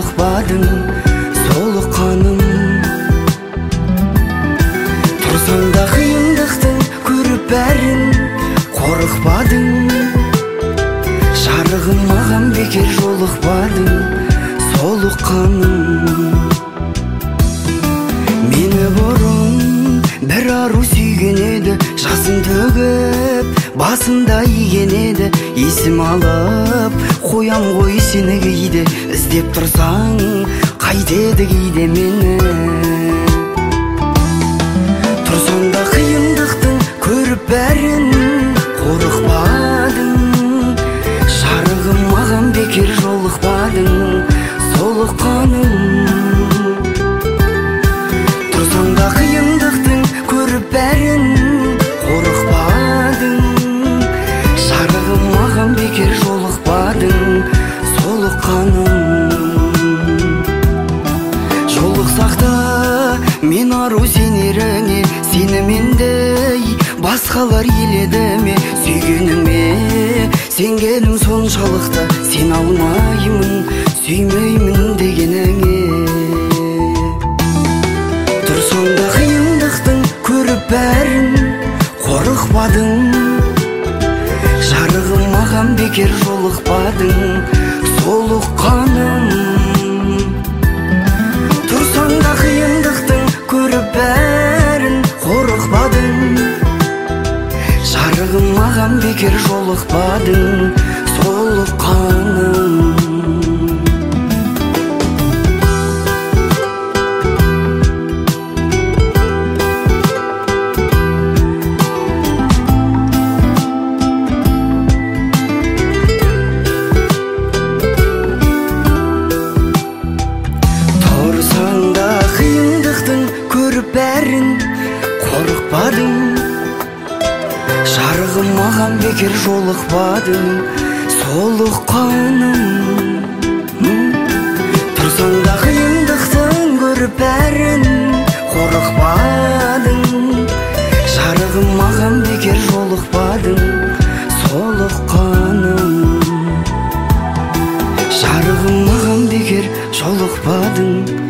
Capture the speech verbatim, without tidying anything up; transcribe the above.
жолықпадың, солыққаным. Тұрсаң да қиындықтың көріп бәрін, қорықпадың. Жарығым маған бекер жолықпадың, солыққаным. Мені бұрын бір ару сүйген еді, жасын төгіп басында иген еді. Есім алып қоям ғой сені кейде, іздеп тұрсаң қайтеді кейде мені. Тұрсаң да қиындықтың көріп бәрін, қорықпадың. Жарығым маған бекер жолықпадың, солыққаным. Тұрсаң да қиындықтың көріп бәрін, қорықпадың. Жарығым маған бекер жолықпадың, солыққаным. Жолықсақ та мен ару сенеріңе, сені мендей басқалар еледі ме? Сүйгеніме сенгенім соншалықты, сен алмаймын, сүймеймін дегеніңе. Тұрсаң да қиындықтың көріп бәрін, қорықпадың. Жарығым маған бекер жолықпадың, солыққаным. Тұрсаң да қиындықтың көріп бәрін, қорықпадың. Жарығым маған бекер жолықпадың, солыққаным. Тұрсаң да қиындықтың көріп бәрін, қорықпадың. Жарығым маған бекер жолықпадың, солыққаным. Тұрсаң да қиындықтың көріп бәрін, қорықпадың. Жарығым маған бекер жолықпадың, солыққаным. Жарығым маған бекер жолықпадың,